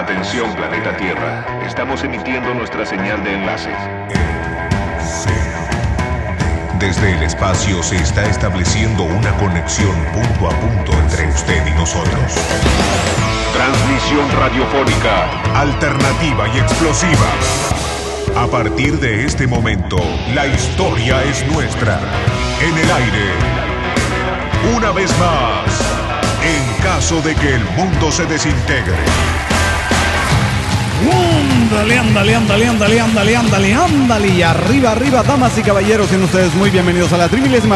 Atención, planeta Tierra. Estamos emitiendo nuestra señal de enlace. Desde el espacio se está estableciendo una conexión punto a punto entre usted y nosotros. Transmisión radiofónica Alternativa y explosiva. A partir de este momento, la historia es nuestra. En el aire. Una vez más, en caso de que el mundo se desintegre. Ándale. Y arriba, damas y caballeros, sean ustedes muy bienvenidos a la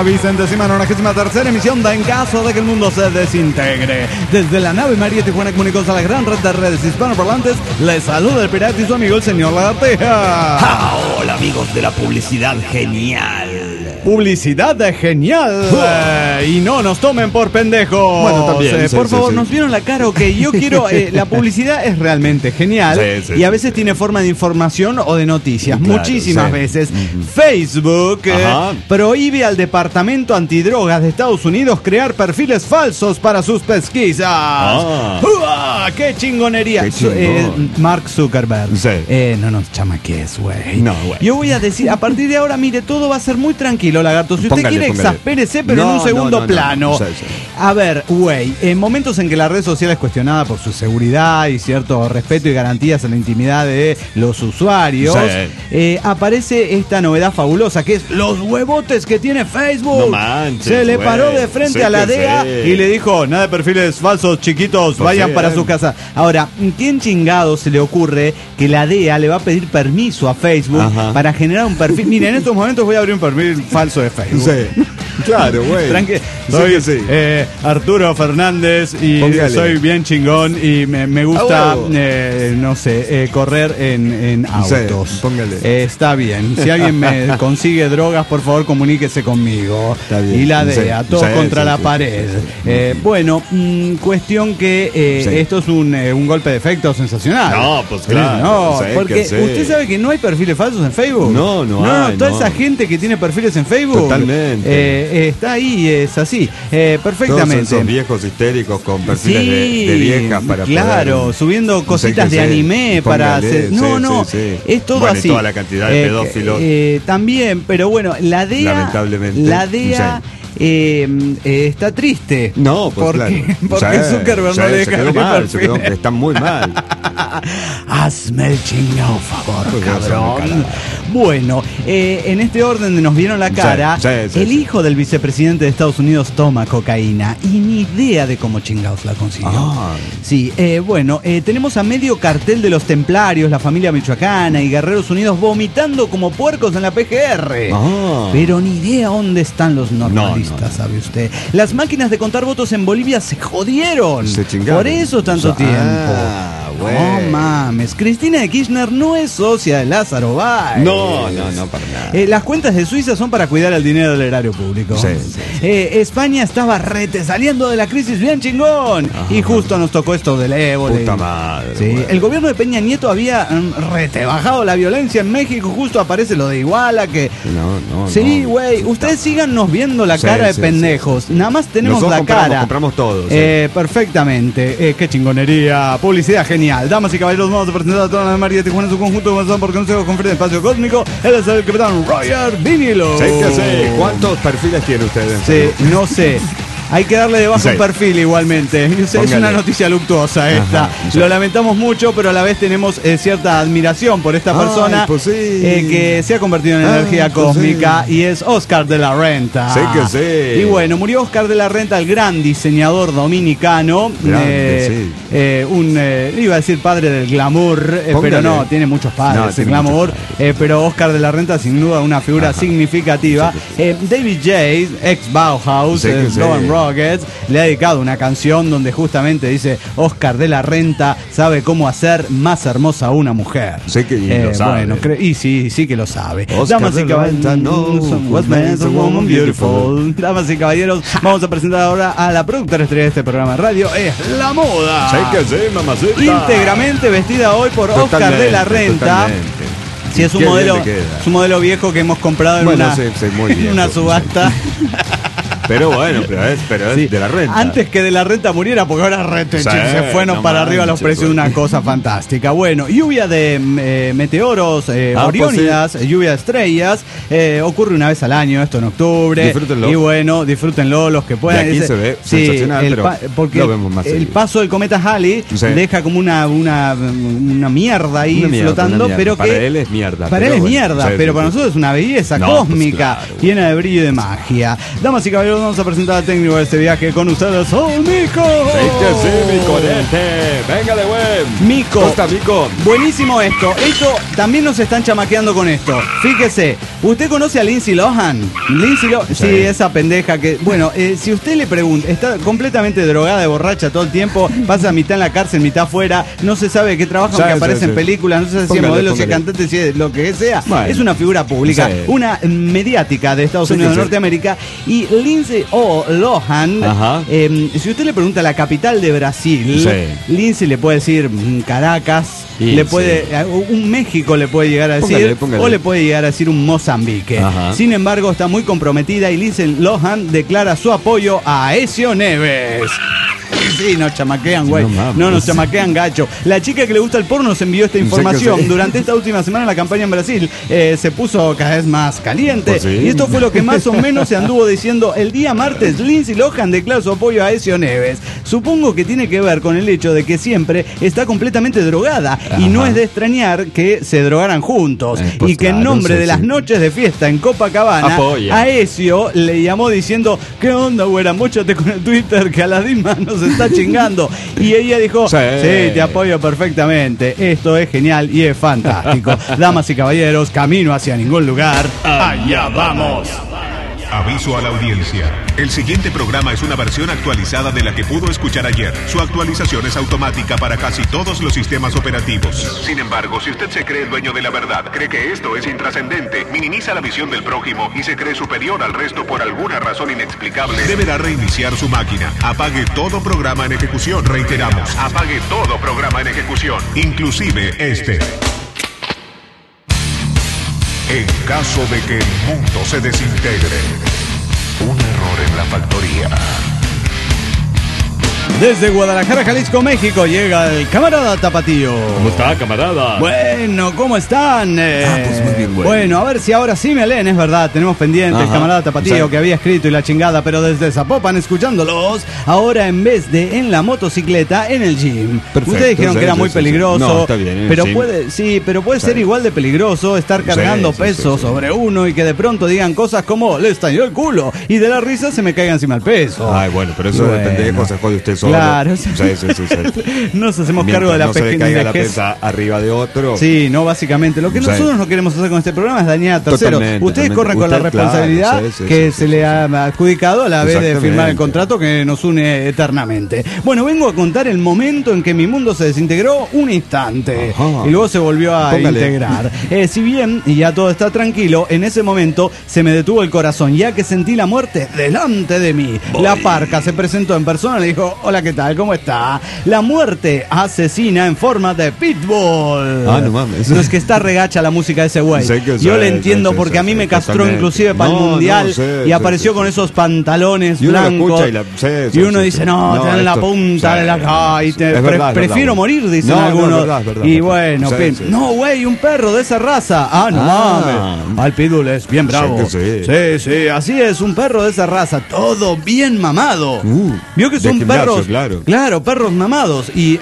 33ª emisión de En caso de que el mundo se desintegre. Desde la nave María Tijuana Comunicados a la gran red de redes hispanoparlantes, les saluda el pirata y su amigo el señor Lagarteja. Hola amigos de la publicidad genial. Publicidad genial. Y no nos tomen por pendejos. Bueno, también. Por favor, ¿nos vieron la cara? Ok, yo quiero... la publicidad es realmente genial. Y a veces tiene forma de información o de noticias. Claro, muchísimas veces. Facebook prohíbe al Departamento Antidrogas de Estados Unidos crear perfiles falsos para sus pesquisas. ¡Qué chingonería! Mark Zuckerberg. No nos chamaques, güey. No, güey. Yo voy a decir, a partir de ahora, mire, todo va a ser muy tranquilo, lagarto. Si usted quiere, exaspérese, pero en un segundo plano. A ver, güey, en momentos en que la red social es cuestionada por su seguridad y cierto respeto y garantías a la intimidad de los usuarios, aparece esta novedad fabulosa, que es los huevotes que tiene Facebook. No manches, se le paró de frente a la DEA y le dijo, nada de perfiles falsos, chiquitos, vayan para su casa. Ahora, ¿quién chingado se le ocurre que la DEA le va a pedir permiso a Facebook para generar un perfil? Mira, en estos momentos voy a abrir un perfil falso de Facebook. Claro, güey. Soy Arturo Fernández y soy bien chingón y me gusta, correr en autos. Está bien. Si alguien me consigue drogas, por favor, comuníquese conmigo. Y la DEA, todos contra la pared. Cuestión que esto es un golpe de efecto sensacional. No, pues claro. Porque usted sabe que no hay perfiles falsos en Facebook. No, toda esa gente que tiene perfiles en Facebook. Totalmente. Está ahí, es así. Perfectamente. Todos esos viejos histéricos con perfiles de viejas para poder, subiendo cositas de anime para hacer. Es todo así. Y toda la cantidad de pedófilos. También, pero bueno, la DEA. Lamentablemente. La DEA. Está triste. No, pues porque Zuckerberg no le deja quedó mal, está muy mal. Hazme el chingado favor, cabrón. Bueno, en este orden de nos vieron la cara, el hijo del vicepresidente de Estados Unidos toma cocaína y ni idea de cómo chingados la consiguió. Tenemos a medio cartel de los templarios, la familia michoacana y Guerreros Unidos vomitando como puercos en la PGR. Pero ni idea dónde están los normalistas. ¿Sabe usted? Las máquinas de contar votos en Bolivia se jodieron. Se chingaron. Por eso tanto tiempo. No mames. Cristina de Kirchner no es socia de Lázaro Báez. No, para nada. Las cuentas de Suiza son para cuidar el dinero del erario público. España estaba saliendo de la crisis bien chingón. Y justo nos tocó esto del ébola. Puta madre. El gobierno de Peña Nieto había bajado la violencia en México. Justo aparece lo de Iguala que... Sí, güey. Ustedes síganos viendo la cara de pendejos. Nada más tenemos la cara. Compramos todos. Perfectamente. Qué chingonería. Publicidad genial. Damas y caballeros, vamos a presentar a toda la María de Tijuana en su conjunto. Comenzamos por consejo con Frente Espacio Cósmico. Él es el capitán Roger Vinilo. ¿Cuántos perfiles tiene usted? No sé. Hay que darle debajo un perfil igualmente. Es una noticia luctuosa esta. Lo lamentamos mucho, pero a la vez tenemos cierta admiración por esta persona que se ha convertido en energía cósmica y es Oscar de la Renta. Y bueno, murió Oscar de la Renta, el gran diseñador dominicano. Iba a decir padre del glamour, pero no, tiene muchos padres el glamour. Pero Oscar de la Renta, sin duda, una figura significativa. David Jay, ex Bauhaus, Rockets, le ha dedicado una canción donde justamente dice: Oscar de la Renta sabe cómo hacer más hermosa a una mujer. Sé que lo sabe. Bueno, sí que lo sabe. Damas y caballeros, vamos a presentar ahora a la productora estrella de este programa de radio, es La Moda. Sé que sí, mamacita. Íntegramente vestida hoy por Oscar de la Renta. Sí, es un modelo viejo que hemos comprado en una subasta. Pero bueno, pero es Sí. de la renta. Antes que de la renta muriera, porque ahora renta Sí, se fueron no para arriba los manches, precios de una cosa fantástica. Bueno, lluvia de meteoros, oriónidas, lluvia de estrellas. Ocurre una vez al año, esto en octubre. Disfrútenlo. Y bueno, disfrútenlo los que puedan. De aquí se ve sensacional, pero porque lo vemos más el seguido. paso del cometa Halley Sí. deja como una mierda ahí Una mierda, flotando, una mierda. pero Para que él es mierda. para él pero es bueno, mierda, sí, pero sí, para sí. nosotros es una belleza No, pues cósmica, claro. llena de brillo y de magia. Damas y caballeros, vamos a presentar al técnico de este viaje con ustedes, Mico. Sí, mi conete. Venga de buen. Mico. ¿Cómo está, Mico? Buenísimo esto. Esto también nos están chamaqueando con esto. Fíjese, ¿usted conoce a Lindsay Lohan? Sí, esa pendeja que... Bueno, si usted le pregunta, está completamente drogada, borracha todo el tiempo, pasa mitad en la cárcel, mitad afuera, no se sabe qué trabaja, aunque aparece en películas, no se sabe si es modelo, si es cantante, si es lo que sea. Bueno. Es una figura pública, Sí. una mediática de Estados Unidos de Norteamérica. Y Lindsay Lohan, Ajá. si usted le pregunta la capital de Brasil, Sí. Lindsay le puede decir Caracas, Y le puede un México le puede llegar a decir, Póngale. o le puede llegar a decir un Mozambique. Ajá. Sin embargo, está muy comprometida y Lindsay Lohan declara su apoyo a Aécio Neves. Sí, nos chamaquean, güey. No mames. No, nos chamaquean gacho. La chica que le gusta el porno nos envió esta información. Sí. Durante esta última semana la campaña en Brasil se puso cada vez más caliente. Pues sí. Y esto fue lo que más o menos se anduvo diciendo el día martes. Lindsay Lohan declara su apoyo a Aécio Neves. Supongo que tiene que ver con el hecho de que siempre está completamente drogada. Ajá. Y no es de extrañar que se drogaran juntos. Pues y que en claro, nombre sí, de las sí. noches de fiesta en Copacabana, Apoya. Aécio le llamó diciendo: ¿qué onda, güera? Móchate con el Twitter que Aladima nos está chingando. Y ella dijo: sí, te apoyo perfectamente. Esto es genial y es fantástico. Damas y caballeros, camino hacia ningún lugar. Allá vamos. Aviso a la audiencia. El siguiente programa es una versión actualizada de la que pudo escuchar ayer. Su actualización es automática para casi todos los sistemas operativos. Sin embargo, si usted se cree el dueño de la verdad, cree que esto es intrascendente, minimiza la visión del prójimo y se cree superior al resto por alguna razón inexplicable, Deberá reiniciar su máquina. Apague todo programa en ejecución. Reiteramos, apague todo programa en ejecución. inclusive este. En caso de que el mundo se desintegre, un error en la factoría. Desde Guadalajara, Jalisco, México, llega el camarada Tapatío. ¿Cómo está, camarada? Bueno, ¿cómo están? pues muy bien, bueno. Bueno, a ver si ahora sí me leen, es verdad. Tenemos pendiente el Ajá, camarada Tapatío sí. que había escrito y la chingada, pero desde Zapopan escuchándolos. Ahora en vez de en la motocicleta, en el gym. Perfecto, Ustedes dijeron sí, que era sí, muy sí, peligroso. sí. No, está bien, en el pero gym. puede ser igual de peligroso estar cargando Sí, peso sí. sobre uno y que de pronto digan cosas como le estalló el culo y de la risa se me caiga encima el peso. Ay, bueno, pero eso de pendejo se jode usted solo. Claro. Sí. Nos hacemos Mientras cargo de la no se le caiga la vejez. pesa arriba de otro. Sí, no, básicamente. Lo que Sí. nosotros no queremos hacer con este programa es dañar a terceros. Totalmente, Ustedes totalmente. corren con la Usted, responsabilidad claro, sí, que sí, se sí, le sí. ha adjudicado a la vez de firmar el Exactamente. contrato que nos une eternamente. Bueno, vengo a contar el momento en que mi mundo se desintegró un instante Ajá. y luego se volvió a Póngale. integrar. Si bien y ya todo está tranquilo, en ese momento se me detuvo el corazón ya que sentí la muerte delante de mí. La parca se presentó en persona y le dijo: hola, ¿qué tal? ¿Cómo está? La muerte asesina en forma de pitbull. Ah, no mames. No es que está regacha la música de ese güey. Sé que Yo sí, le entiendo sí, porque sí, a mí sí, me castró totalmente. inclusive para el No, mundial no, sí, y sí, apareció sí, con sí. esos pantalones Y uno la blancos. escucha y la- sí, sí, y uno sí, dice: sí. no, te dan la esto- punta sí, de la cara. Y sí. te- Es verdad, es prefiero verdad. morir, dicen No, no, algunos. es verdad, y es verdad. bueno, Sí, pin- sí, no, güey, un perro de esa raza. Ah, no Ah. mames. Al pitbull es bien bravo. Sí que Sí, sí, así es, un perro de esa raza. Todo bien mamado. Vio que de son gimnasio, perros. claro. Perros mamados. Y,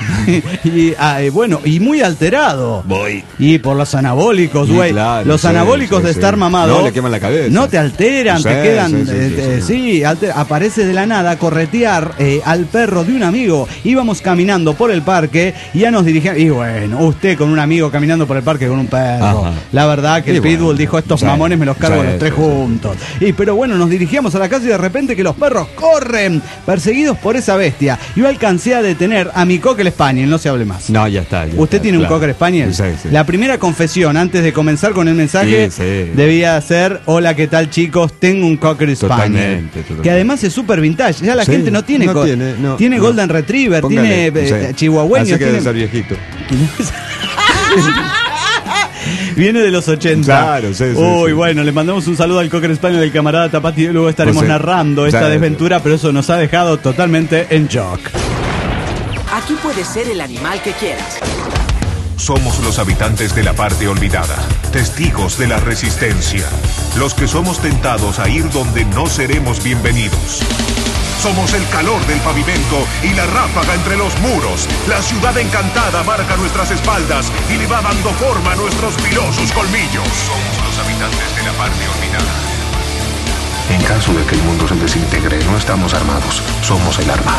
bueno, y muy alterado. Voy. Y por los anabólicos, Sí, güey. claro, los sí, anabólicos sí, de sí. estar mamado. No, le queman la cabeza. No te alteran, Sí, te quedan. sí. Aparece de la nada a corretear al perro de un amigo. Íbamos caminando por el parque y ya nos dirigíamos. Y bueno, usted con un amigo caminando por el parque con un perro. Ajá. La verdad que Y el pitbull bueno, dijo: estos sí, mamones me los cargo sí, los tres sí, sí. juntos. Pero bueno, nos dirigíamos a la casa y de repente que los perros corren, perseguidos por esa bestia. Yo alcancé a detener a mi cocker spaniel, no se hable más. No, ya está. ya ¿Usted está, tiene un claro. cocker spaniel? Sí, sí. La primera confesión antes de comenzar con el mensaje Sí, sí. debía ser: hola, ¿qué tal, chicos? Tengo un cocker spaniel. Totalmente. Que además es súper vintage. Ya la Sí, gente no tiene no tiene, no, tiene no. golden retriever, Póngale, tiene sí. chihuahueño, Así que tiene... debe ser viejito. Viene de los 80. Claro, sí. Uy, bueno, le mandamos un saludo al Cocker Spaniel del camarada Tapati y luego estaremos narrando esta desventura, pero eso nos ha dejado totalmente en shock. Aquí puedes ser el animal que quieras. Somos los habitantes de la parte olvidada, testigos de la resistencia, los que somos tentados a ir donde no seremos bienvenidos. Somos el calor del pavimento y la ráfaga entre los muros. La ciudad encantada marca nuestras espaldas y le va dando forma a nuestros filosos colmillos. Somos los habitantes de la parte olvidada. En caso de que el mundo se desintegre, no estamos armados, somos el arma.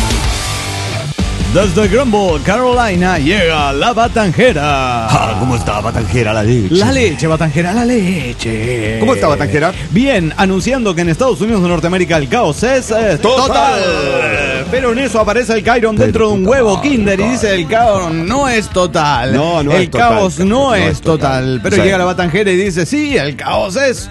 Desde Grumble, Carolina, llega la Batanjera. ¿Cómo está Batanjera la leche? La leche, Batanjera, la leche. ¿Cómo está Batanjera? Bien, anunciando que en Estados Unidos de Norteamérica el caos es total. Pero en eso aparece el Kyron dentro de un huevo Kinder y dice el caos no es total. No el caos no es total. Pero llega la Batanjera y dice sí, el caos es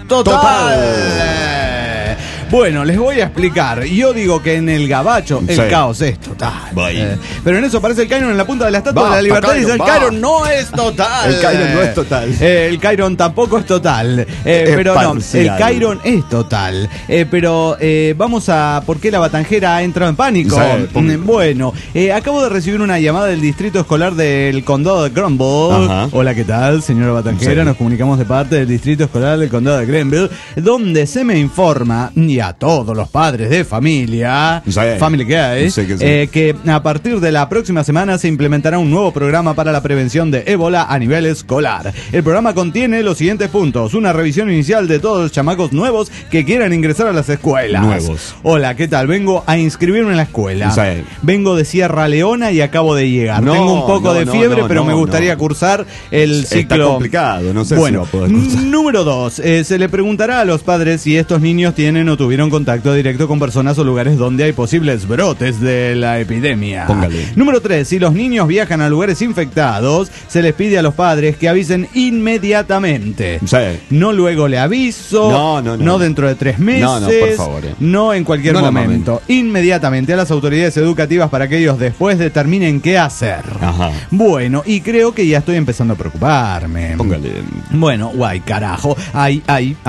total. Bueno, les voy a explicar. Yo digo que en el gabacho el caos es total. Pero en eso aparece el Kyron en la punta de la Estatua de la Libertad y dice el Kyron no es total. El Kyron no es total. El Kyron tampoco es total. Pero parcial. No, el Kyron es total. Pero vamos a... ¿Por qué la Batanjera ha entrado en pánico? Bueno, acabo de recibir una llamada del distrito escolar del condado de Grumble. Ajá. Hola, ¿qué tal, señora Batanjera? Nos comunicamos de parte del distrito escolar del condado de Grumble, donde se me informa... a todos los padres de familia, Family Guy, que a partir de la próxima semana se implementará un nuevo programa para la prevención de ébola a nivel escolar. El programa contiene los siguientes puntos: una revisión inicial de todos los chamacos nuevos que quieran ingresar a las escuelas. Nuevos. Hola, ¿qué tal? Vengo a inscribirme en la escuela. Vengo de Sierra Leona y acabo de llegar. Tengo un poco de fiebre, pero me gustaría cursar el ciclo. Está complicado, no sé si va a poder cursar. Número 2, se le preguntará a los padres si estos niños tienen o tuvieron contacto directo con personas o lugares donde hay posibles brotes de la epidemia. Póngale. Número 3, si los niños viajan a lugares infectados, se les pide a los padres que avisen inmediatamente. No luego le aviso, no dentro de 3 meses, no, por favor, no en cualquier momento. Inmediatamente a las autoridades educativas para que ellos después determinen qué hacer. Ajá. Bueno, y creo que ya estoy empezando a preocuparme. Póngale. Bueno, guay, carajo. Ay.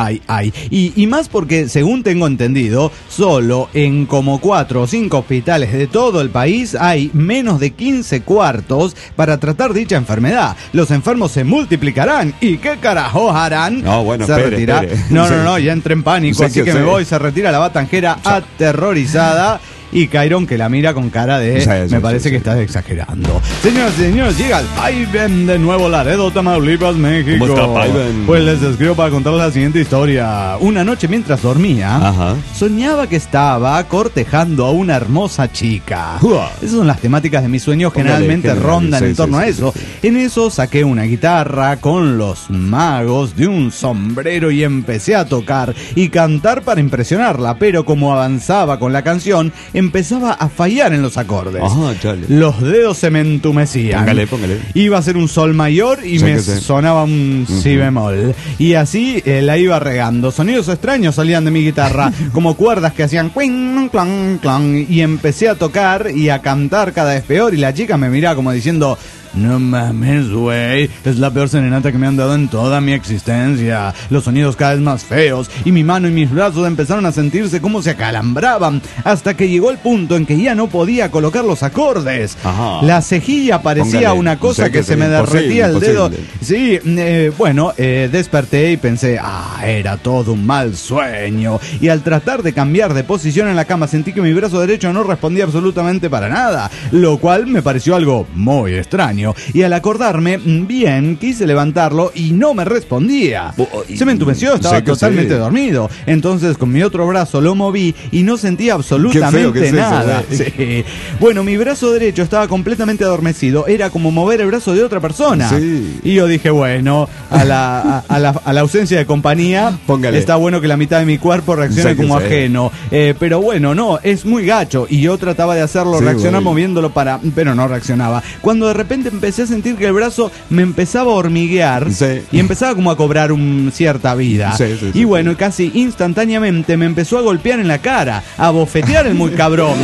Y más porque, según tengo entendido, solo en como 4 o 5 hospitales de todo el país hay menos de 15 cuartos para tratar dicha enfermedad. Los enfermos se multiplicarán. ¿Y qué carajo harán? No, bueno, se retira. No, ya entré en pánico, así que me voy. Se retira la Batanjera aterrorizada. Y Kyron que la mira con cara de me parece que estás exagerando. Señoras y señores, llega el Paiven de Nuevo Laredo, Tamaulipas, México. ¿Cómo está Paiven? Pues les escribo para contarles la siguiente historia. Una noche mientras dormía, soñaba que estaba cortejando a una hermosa chica. Esas son las temáticas de mis sueños, generalmente rondan en torno a eso. En eso saqué una guitarra con los magos de un sombrero y empecé a tocar y cantar para impresionarla, pero como avanzaba con la canción, empezaba a fallar en los acordes. Los dedos se me entumecían. Póngale. Iba a ser un sol mayor y me sonaba un si bemol. Y así la iba regando. Sonidos extraños salían de mi guitarra, como cuerdas que hacían cling, clang, clang. Y empecé a tocar y a cantar cada vez peor. Y la chica me miraba como diciendo: no mames, güey, es la peor serenata que me han dado en toda mi existencia. Los sonidos cada vez más feos y mi mano y mis brazos empezaron a sentirse como se acalambraban, hasta que llegó el punto en que ya no podía colocar los acordes. La cejilla parecía una cosa que se me derretía el dedo. Sí, desperté y pensé, era todo un mal sueño. Y al tratar de cambiar de posición en la cama sentí que mi brazo derecho no respondía absolutamente para nada, lo cual me pareció algo muy extraño. Y al acordarme, bien, quise levantarlo y no me respondía. Se me entumeció, estaba totalmente dormido. Entonces con mi otro brazo lo moví y no sentía absolutamente nada. Sí. Bueno, mi brazo derecho estaba completamente adormecido. Era como mover el brazo de otra persona. Y yo dije, bueno, a la ausencia de compañía, está bueno que la mitad de mi cuerpo reaccione como ajeno. Pero bueno, no, es muy gacho. Y yo trataba de hacerlo reaccionar moviéndolo pero no reaccionaba. Cuando de repente empecé a sentir que el brazo me empezaba a hormiguear y empezaba como a cobrar cierta vida. Y bueno, casi instantáneamente me empezó a golpear en la cara, a bofetear el muy cabrón.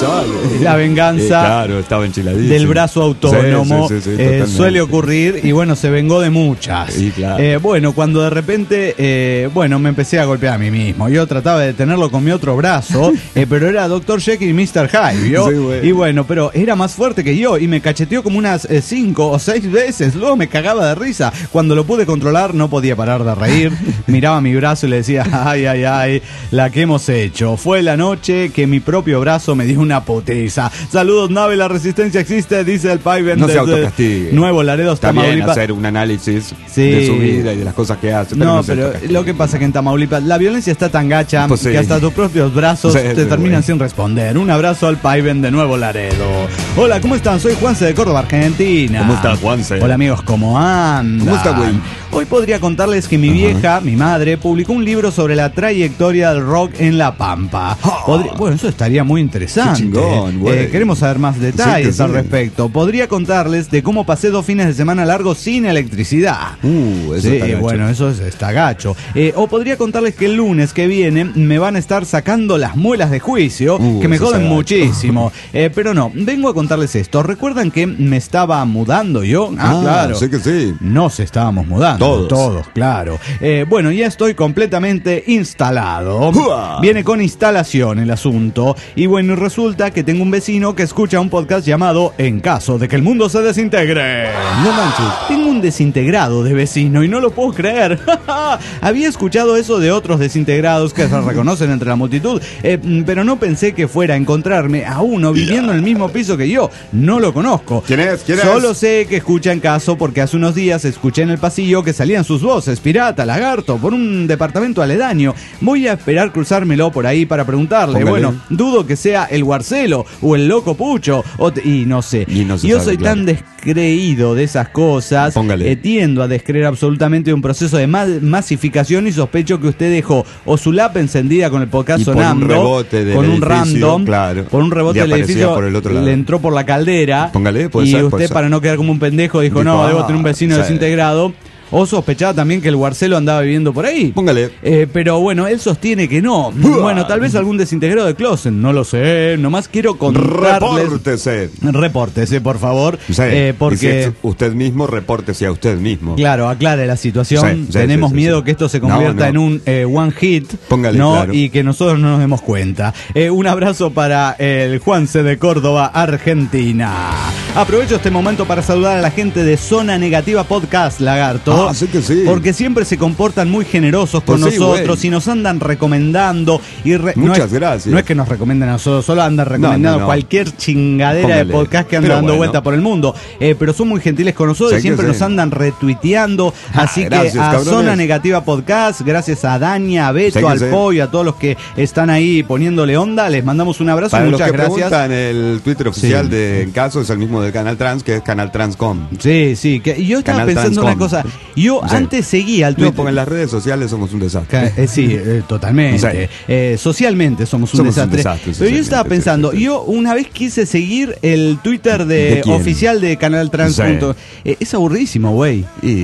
La venganza claro, estaba enchiladísimo. del brazo autónomo suele ocurrir y bueno, se vengó de muchas. Claro. Bueno, cuando de repente, me empecé a golpear a mí mismo. Yo trataba de detenerlo con mi otro brazo, pero era Dr. Jekyll y Mr. Hyde, ¿vio? Y bueno, pero era más fuerte que yo y me cacheteó como unas 5 o 6 veces. Luego me cagaba de risa. Cuando lo pude controlar no podía parar de reír. Miraba mi brazo y le decía, ay, la que hemos hecho. Fue la noche que mi propio brazo me dio una putiza. Saludos, nave, la resistencia existe, dice el Paiven. No se autocastigue. Nuevo Laredo, Tamaulipas. Tamaulipas. Hacer un análisis de su vida y de las cosas que hace. Pero lo que pasa es que en Tamaulipas la violencia está tan gacha que hasta tus propios brazos te terminan sin responder. Un abrazo al Paiven de Nuevo Laredo. Hola, ¿cómo están? Soy Juanse de Córdoba, Argentina. ¿Cómo está, Juanse? Hola, amigos, ¿cómo andan? ¿Cómo está, güey? Hoy podría contarles que mi vieja, mi madre, publicó un libro sobre la trayectoria del rock en La Pampa. Bueno, eso estaría muy interesante. Qué chingón, güey. Queremos saber más detalles al respecto. Podría contarles de cómo pasé 2 fines de semana largos sin electricidad. Eso está gacho. Bueno, eso está gacho. O podría contarles que el lunes que viene me van a estar sacando las muelas de juicio, que me joden muchísimo. Pero no, vengo a contarles esto. ¿Recuerdan que me estaba mudando yo? Claro. Sé que sí. Nos estábamos mudando. Todos, claro. Bueno, ya estoy completamente instalado. Viene con instalación el asunto. Y bueno, resulta que tengo un vecino que escucha un podcast llamado En caso de que el mundo se desintegre. No manches. Tengo un desintegrado de vecino y no lo puedo creer. Había escuchado eso de otros desintegrados que se reconocen entre la multitud, pero no pensé que fuera a encontrarme a uno viviendo en el mismo piso que yo. No lo conozco. ¿Quién es? Solo sé que escucha En caso porque hace unos días escuché en el pasillo que salían sus voces, pirata, lagarto, por un departamento aledaño. Voy a esperar cruzármelo por ahí para preguntarle. Póngale. Bueno, dudo que sea el Guarcelo o el Loco Pucho y no sé. Yo soy tan descreído de esas cosas. Tiendo a descreer absolutamente un proceso de masificación y sospecho que usted dejó o su lap encendida con el podcast sonando, por un rebote del con un edificio, random, claro, por un rebote del edificio, por el otro lado. Le entró por la caldera. Puede y ser, usted, para no quedar como un pendejo, dijo, no, debo tener un vecino desintegrado. O sospechaba también que el Guarcelo andaba viviendo por ahí. Pero bueno, él sostiene que no. Bueno, tal vez algún desintegrado de closet. No lo sé. Nomás quiero contarles. Repórtese, por favor. Porque si usted mismo, repórtese a usted mismo. Claro, aclare la situación. Tenemos miedo que esto se convierta en un one hit. Claro. Y que nosotros no nos demos cuenta. Un abrazo para el Juanse de Córdoba, Argentina. Aprovecho este momento para saludar a la gente de Zona Negativa Podcast, Lagarto. Sé que sí. Porque siempre se comportan muy generosos con nosotros y nos andan recomendando. Muchas gracias. No es que nos recomienden a nosotros, solo andan recomendando cualquier chingadera de podcast que anda dando vuelta por el mundo. Pero son muy gentiles con nosotros y siempre nos andan retuiteando. Así gracias, que a cabrones. Zona Negativa Podcast, gracias a Dania, a Beto, al Pollo, a todos los que están ahí poniéndole onda, les mandamos un abrazo y muchas gracias. Preguntan, el Twitter oficial de En Caso es el mismo del Canal Trans, que es Canal Transcom. Sí. Y yo estaba pensando una cosa. Yo antes seguía al Twitter. No, porque en las redes sociales somos un desastre. Totalmente. Socialmente somos un desastre. Pero yo estaba pensando, yo una vez quise seguir el Twitter oficial de Canal Trans. Es aburridísimo, güey.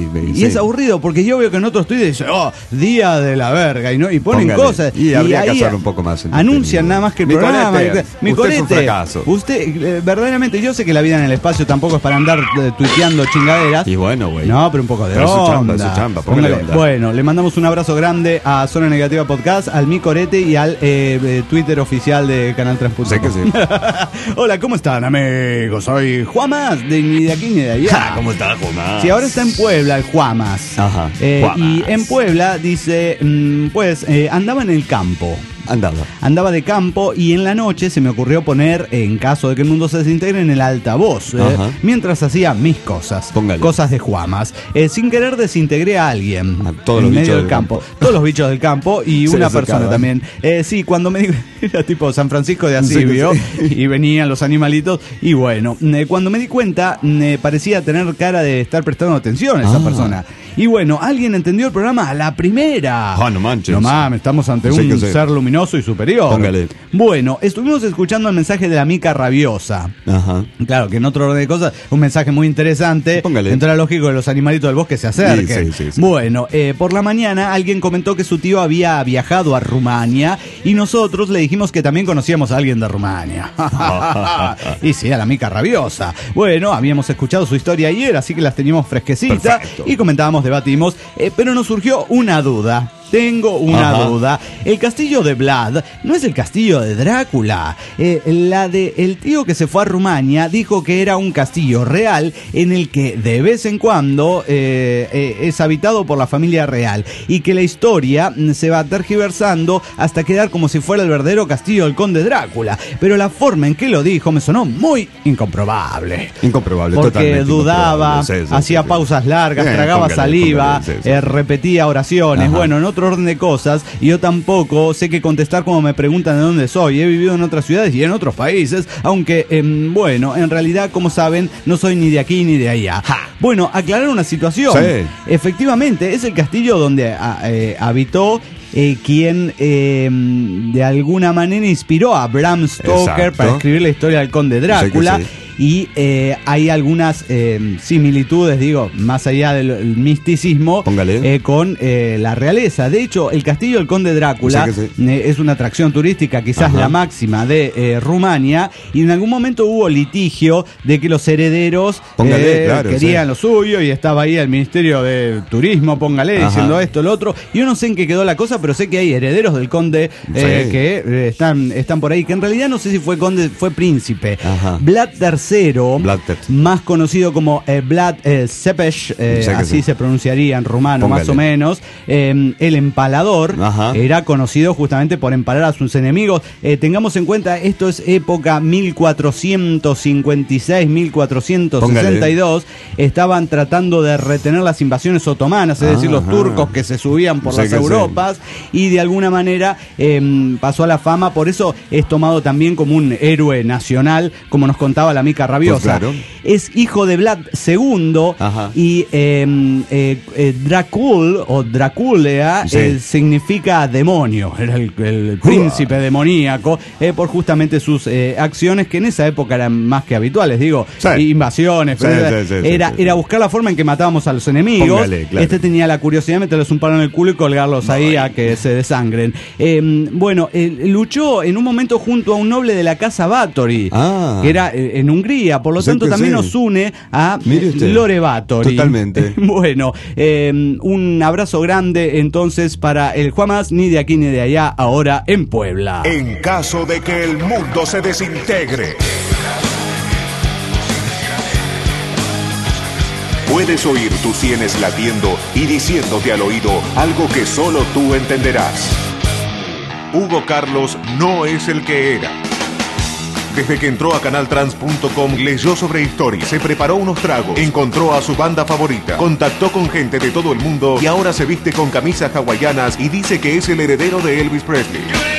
Y es aburrido porque yo veo que en otros Twitter dicen, día de la verga, y ponen cosas. Y habría que hacer un poco más. Anuncian nada más que el programa. Mi colete. Es un fracaso. Usted, verdaderamente, yo sé que la vida en el espacio tampoco es para andar tuiteando chingaderas. Y bueno, güey. No, pero un poco de onda. Su chamba, bueno, le mandamos un abrazo grande a Zona Negativa Podcast, al Mi Corete y al Twitter oficial de Canal 3.0. Sé que sí. Hola, ¿cómo están, amigos? Soy Juamas, ni de aquí ni de allá. ¿Cómo está, Juamas? Sí, ahora está en Puebla, el Juamas. Ajá. Y en Puebla dice, andaba en el campo. Andaba de campo y en la noche se me ocurrió poner, en caso de que el mundo se desintegre, en el altavoz, mientras hacía mis cosas. Cosas de Juamas. Sin querer desintegré a alguien en medio del campo. Todos los bichos del campo y una persona también. Sí, cuando me di, era tipo San Francisco de Asís, ¿vio? Y venían los animalitos. Y bueno, cuando me di cuenta, parecía tener cara de estar prestando atención a esa persona. Y bueno, alguien entendió el programa a la primera. Ah, no manches. No mames, estamos ante un ser luminoso y superior. Póngale. Bueno, estuvimos escuchando el mensaje de la mica rabiosa. Ajá. Claro, que en otro orden de cosas, un mensaje muy interesante. Póngale. Dentro de la lógica de los animalitos del bosque se acerquen. Sí. Bueno, por la mañana alguien comentó que su tío había viajado a Rumania y nosotros le dijimos que también conocíamos a alguien de Rumania. Y sí, a la mica rabiosa. Bueno, habíamos escuchado su historia ayer, así que las teníamos fresquecitas. Perfecto. Y comentábamos, debatimos, pero nos surgió una duda. Tengo una duda. El castillo de Vlad no es el castillo de Drácula. El tío que se fue a Rumania dijo que era un castillo real en el que de vez en cuando es habitado por la familia real y que la historia se va tergiversando hasta quedar como si fuera el verdadero castillo del conde Drácula. Pero la forma en que lo dijo me sonó muy incomprobable. Incomprobable, porque totalmente dudaba, incomprobable. Sí, hacía pausas largas, tragaba saliva, repetía oraciones. Ajá. Bueno, en otro orden de cosas, y yo tampoco sé qué contestar cuando me preguntan de dónde soy. He vivido en otras ciudades y en otros países, aunque, bueno, en realidad, como saben, no soy ni de aquí ni de allá. Bueno, aclarar una situación. Sí. Efectivamente, es el castillo donde habitó quien de alguna manera inspiró a Bram Stoker. Exacto. Para escribir la historia del conde Drácula. Sí. Y hay algunas similitudes, digo, más allá del misticismo, con la realeza. De hecho, el castillo del conde Drácula es una atracción turística, quizás la máxima de Rumania, y en algún momento hubo litigio de que los herederos querían lo suyo, y estaba ahí el Ministerio de Turismo, diciendo esto, lo otro. Yo no sé en qué quedó la cosa, pero sé que hay herederos del conde que están por ahí, que en realidad no sé si fue conde, fue príncipe. Vlad III, más conocido como Vlad Cepeš, así se pronunciaría en rumano más o menos, el empalador, era conocido justamente por empalar a sus enemigos. Tengamos en cuenta, esto es época 1456-1462, estaban tratando de retener las invasiones otomanas, es decir, los turcos que se subían por las Europas, y de alguna manera pasó a la fama. Por eso es tomado también como un héroe nacional, como nos contaba la mica rabiosa. Pues claro. Es hijo de Vlad II y Dracul o Draculea significa demonio, era el príncipe demoníaco, por justamente sus acciones que en esa época eran más que habituales, digo, invasiones, era buscar la forma en que matábamos a los enemigos. Póngale, claro. Tenía la curiosidad de meterles un palo en el culo y colgarlos ahí a que se desangren. Bueno, luchó en un momento junto a un noble de la casa Báthory, que era en Hungría. Por lo tanto, también nos une a Lore Báthory. Totalmente. Bueno, un abrazo grande entonces para el Juamas, ni de aquí ni de allá, ahora en Puebla. En caso de que el mundo se desintegre, puedes oír tus sienes latiendo y diciéndote al oído algo que solo tú entenderás. Hugo Carlos no es el que era. Desde que entró a canaltrans.com, leyó sobre historia, se preparó unos tragos, encontró a su banda favorita, contactó con gente de todo el mundo y ahora se viste con camisas hawaianas y dice que es el heredero de Elvis Presley.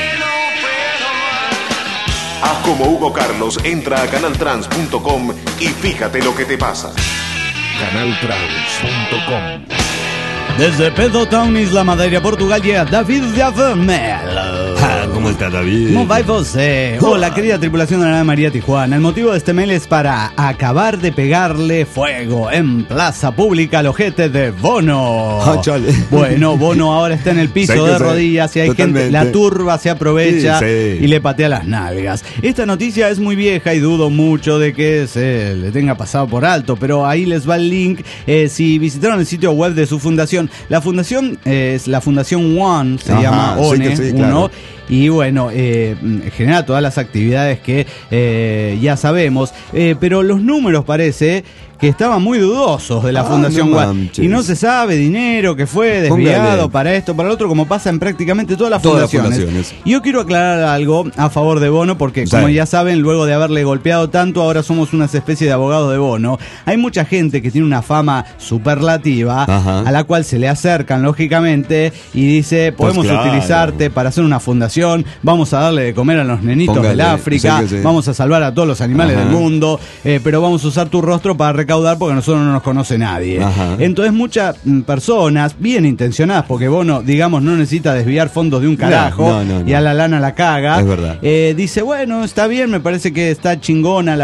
Haz como Hugo Carlos, entra a canaltrans.com y fíjate lo que te pasa. canaltrans.com. Desde Pedotown, Isla Madeira, Portugal, llega David Vermel. ¿Cómo está, David? ¿Cómo va vosé? Hola, querida tripulación de la nave María Tijuana. El motivo de este mail es para acabar de pegarle fuego en plaza pública al ojete de Bono. Bueno, Bono ahora está en el piso de rodillas y hay gente, la turba se aprovecha y le patea las nalgas. Esta noticia es muy vieja y dudo mucho de que se le tenga pasado por alto, pero ahí les va el link. Si visitaron el sitio web de su fundación, la fundación es la Fundación One, se llama ONE, claro. Y bueno, genera todas las actividades que ya sabemos, pero los números parece que estaban muy dudosos de la Fundación One. Y no se sabe dinero que fue desviado para esto, para lo otro, como pasa en prácticamente todas las fundaciones. Y yo quiero aclarar algo a favor de Bono, porque como ya saben, luego de haberle golpeado tanto, ahora somos una especie de abogados de Bono. Hay mucha gente que tiene una fama superlativa, a la cual se le acercan, lógicamente, y dice, podemos utilizarte para hacer una fundación, vamos a darle de comer a los nenitos del África, vamos a salvar a todos los animales del mundo, pero vamos a usar tu rostro para recaudar porque a nosotros no nos conoce nadie. Ajá. Entonces muchas personas, bien intencionadas, porque Bono, digamos, no necesita desviar fondos de un carajo, no. y a la lana la caga. Es verdad. Dice, bueno, está bien, me parece que está chingona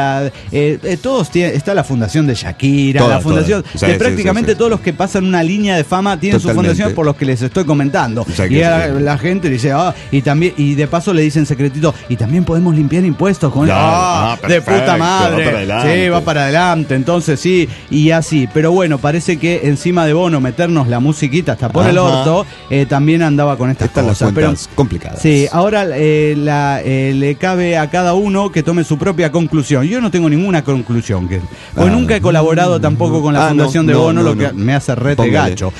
está la fundación de Shakira, la fundación de prácticamente todos los que pasan una línea de fama tienen su fundación por los que les estoy comentando. Y la gente dice, y de paso le dicen secretito, y también podemos limpiar impuestos con de puta madre. Va para adelante, entonces sí, y así. Pero bueno, parece que encima de Bono meternos la musiquita hasta por el orto, también andaba con estas cosas. Pero complicadas. Sí, ahora le cabe a cada uno que tome su propia conclusión. Yo no tengo ninguna conclusión, porque nunca he colaborado tampoco con la fundación de Bono, lo que me hace rete gacho.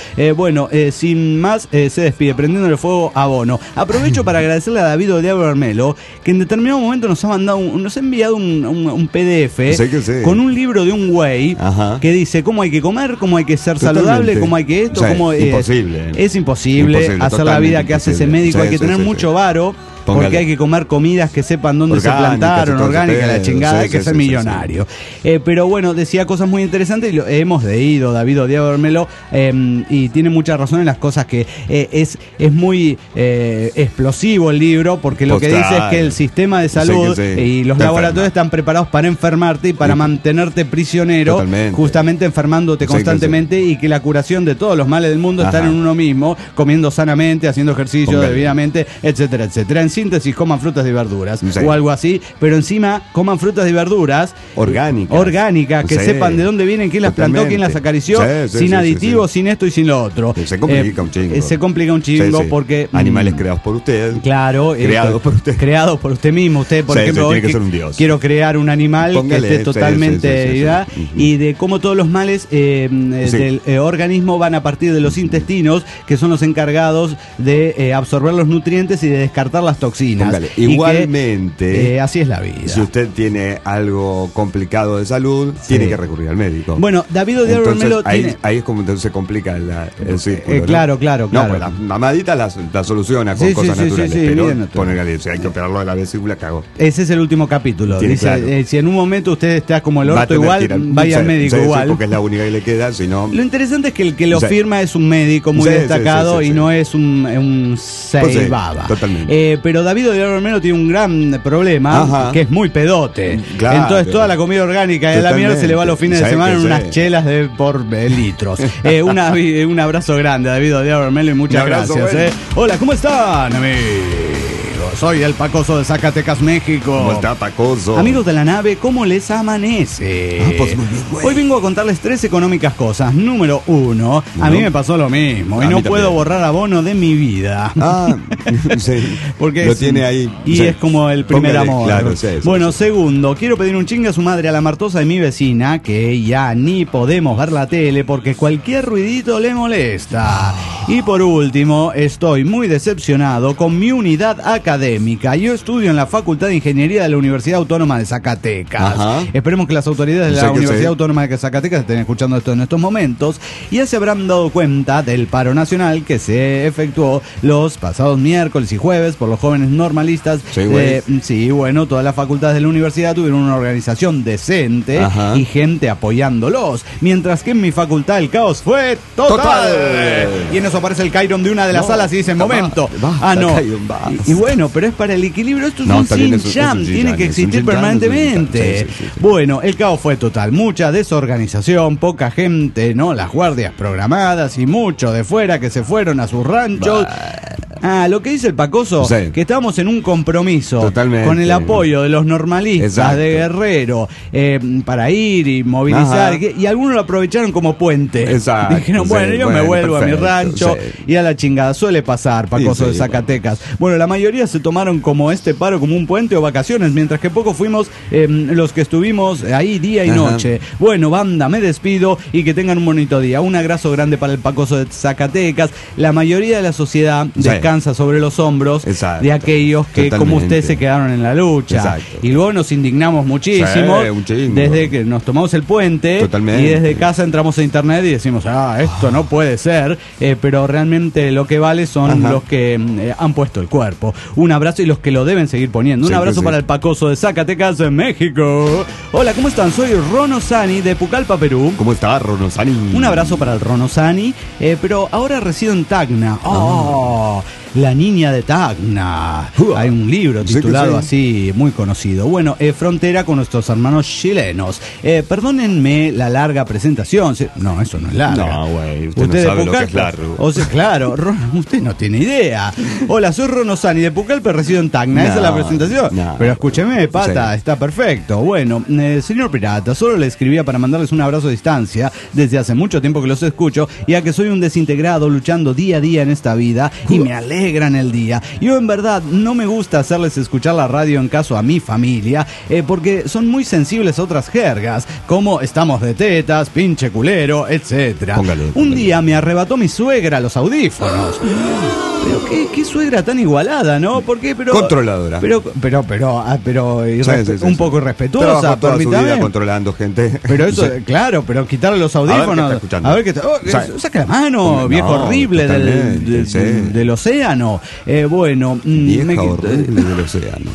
Sin más, se despide, prendiéndole fuego a Bono. Aprovecho para agradecerle a David Odiabo Armelo, que en determinado momento nos ha enviado un PDF con un libro de un güey que dice cómo hay que comer, cómo hay que ser saludable, cómo hay que esto, cómo es imposible hacer la vida que hace ese médico. Hay que tener mucho varo. Porque hay que comer comidas que sepan dónde se plantaron, orgánicas, la chingada, hay que ser millonario. Pero bueno, decía cosas muy interesantes y hemos leído David Odiabo Armelo, y tiene mucha razón en las cosas que es muy explosivo el libro, porque lo que dice es que el sistema de salud y los laboratorios están preparados para enfermarte y para mantenerte prisionero, justamente enfermándote constantemente, y que la curación de todos los males del mundo están en uno mismo, comiendo sanamente, haciendo ejercicio debidamente, etcétera, etcétera. En síntesis, coman frutas y verduras o algo así, pero encima coman frutas y verduras orgánicas, que sepan de dónde vienen, quién las plantó, quién las acarició, sin aditivos, sin esto y sin lo otro. Se complica un chingo. Se complica un chingo porque animales creados por usted. Claro, creados por usted mismo. Usted, por ejemplo, hoy quiero crear un animal que esté totalmente y de cómo todos los males del organismo van a partir de los intestinos, que son los encargados de absorber los nutrientes y de descartar las toxinas. Igualmente, así es la vida. Si usted tiene algo complicado de salud, tiene que recurrir al médico. Bueno, David Odiabo Armelo ahí es como entonces se complica el círculo. Claro. No, pues la mamadita la soluciona con cosas naturales, pero ponerle, si hay que operarlo de la vesícula, cago. Ese es el último capítulo. Dice, si en un momento usted está como el orto igual, vaya al médico igual. Porque es la única que le queda, si no... Lo interesante es que el que lo firma es un médico muy destacado y no es un baba. Totalmente. Pero David Odiabo Armelo tiene un gran problema, que es muy pedote. Entonces toda la comida orgánica de la mierda se le va los fines de semana en unas chelas por litros. Un abrazo grande a David Odiabo Armelo y muchas gracias. Hola, ¿cómo están, amigos? Soy el Pacoso de Zacatecas, México. ¿Cómo está, Pacoso? Amigos de la nave, ¿cómo les amanece? Pues muy bien, güey. Hoy vengo a contarles 3 económicas cosas. Número 1, a mí me pasó lo mismo y no puedo borrar a Bono de mi vida. Porque lo tiene ahí. Y es como el primer amor. Claro, bueno, segundo, quiero pedir un chingue a su madre a la martosa de mi vecina, que ya ni podemos ver la tele porque cualquier ruidito le molesta. Y por último, estoy muy decepcionado con mi unidad académica. Yo estudio en la Facultad de Ingeniería de la Universidad Autónoma de Zacatecas. Esperemos que las autoridades de la Universidad Autónoma de Zacatecas estén escuchando esto en estos momentos. Ya se habrán dado cuenta del paro nacional que se efectuó los pasados miércoles y jueves por los jóvenes normalistas. Bueno, todas las facultades de la universidad tuvieron una organización decente y gente apoyándolos. Mientras que en mi facultad el caos fue total. Y en eso aparece el Chiron de una de las salas y dice, momento. Y bueno, pero es para el equilibrio. Esto es un Xinjiang, tiene que existir permanentemente. Bueno, el caos fue total. Mucha desorganización, poca gente, las guardias programadas y mucho de fuera que se fueron a sus ranchos. Lo que dice el Pacoso, que estamos en un compromiso con el apoyo de los normalistas de Guerrero para ir y movilizar, y algunos lo aprovecharon como puente. Dijeron, yo me vuelvo a mi rancho y a la chingada. Suele pasar, Pacoso de Zacatecas. Bueno, la mayoría se tomaron como este paro como un puente o vacaciones, mientras que pocos fuimos los que estuvimos ahí día y noche. Bueno, banda, me despido y que tengan un bonito día. Un abrazo grande para el Pacoso de Zacatecas. La mayoría de la sociedad descarga descansa sobre los hombros Exacto. de aquellos que, como usted, se quedaron en la lucha. Exacto. Y luego nos indignamos muchísimo desde que nos tomamos el puente. Totalmente. Y desde casa entramos a internet y decimos, esto no puede ser, pero realmente lo que vale son los que han puesto el cuerpo. Un abrazo, y los que lo deben seguir poniendo. Un abrazo para el Pacoso de Zacatecas, en México. Hola, ¿cómo están? Soy Rono Sani de Pucallpa, Perú. ¿Cómo está, Rono Sani? Un abrazo para el Rono Sani, pero ahora resido en Tacna. La niña de Tacna. Hay un libro titulado así, muy conocido. Bueno, frontera con nuestros hermanos chilenos. Perdónenme la larga presentación. No, eso no es larga. No, güey, usted no sabe lo que es largo. O sea, claro, usted no tiene idea. Hola, soy Rono Sani de Pucallpa, resido en Tacna. Esa es la presentación. Pero escúcheme, pata, está perfecto. Bueno, señor Pirata, solo le escribía para mandarles un abrazo a distancia. Desde hace mucho tiempo que los escucho, ya que soy un desintegrado luchando día a día en esta vida y me alegran el día. Yo en verdad no me gusta hacerles escuchar la radio en caso a mi familia, porque son muy sensibles a otras jergas, como estamos de tetas, pinche culero, etcétera. Un día me arrebató mi suegra los audífonos. Pero qué suegra tan igualada, ¿no? ¿Por qué? Pero controladora. Pero un poco irrespetuosa, toda su permítame. vida controlando gente. Pero eso, claro, pero quitarle los audífonos. A ver qué está escuchando. Saca la mano, viejo horrible del océano. Vieja horrible del océano.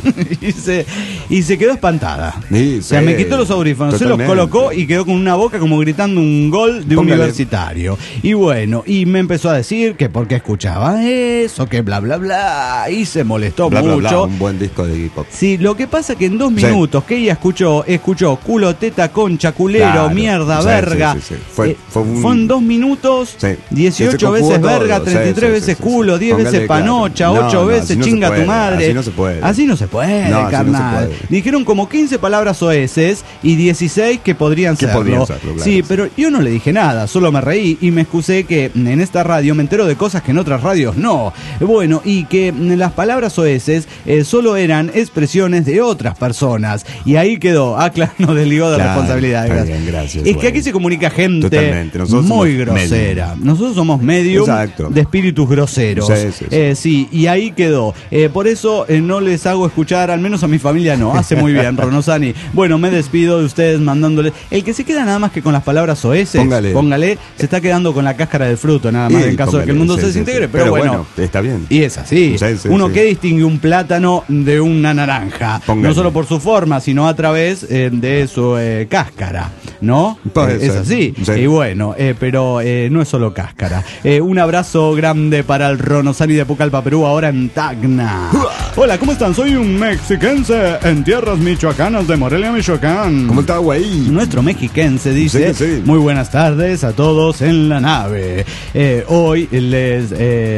y se quedó espantada. Sí, o sea, me quitó los audífonos, se los colocó y quedó con una boca como gritando un gol de universitario. Y bueno, y me empezó a decir que por qué escuchaba eso, que bla bla bla, y se molestó mucho. Bla, un buen disco de hip hop. Sí, lo que pasa que en 2 minutos que ella escuchó culo, teta, concha, culero, mierda, verga. Fue en 2 minutos, 18 veces verga, 33 veces culo, 10 veces panocha, 8 veces chinga tu madre. Así no se puede. Así no se puede, carnal. Dijeron como 15 palabras soeces y 16 que podrían serlo. Sí, pero yo no le dije nada, solo me reí y me excusé que en esta radio me entero de cosas que en otras radios no. Bueno, y que las palabras soeces solo eran expresiones de otras personas. Y ahí quedó. Claro, no desligó de responsabilidad. Gracias. Es que aquí se comunica gente muy grosera. Nosotros somos medium de espíritus groseros. Sí, y ahí quedó. Por eso no les hago escuchar, al menos a mi familia no. Hace muy bien, Rono Sani. Bueno, me despido de ustedes mandándoles. El que se queda nada más que con las palabras soeces, póngale, se está quedando con la cáscara del fruto, nada más, en caso de que el mundo se desintegre. Pero bueno, está bien. Y es así. Uno que distingue un plátano de una naranja. No solo por su forma, sino a través de su cáscara, ¿no? Es así. Y bueno, pero no es solo cáscara. Un abrazo grande para el Rono Sani de Pucallpa, Perú, ahora en Tacna. Hola, ¿cómo están? Soy un mexiquense en tierras michoacanas de Morelia, Michoacán. ¿Cómo está, güey? Nuestro mexiquense dice: muy buenas tardes a todos en la nave. Hoy les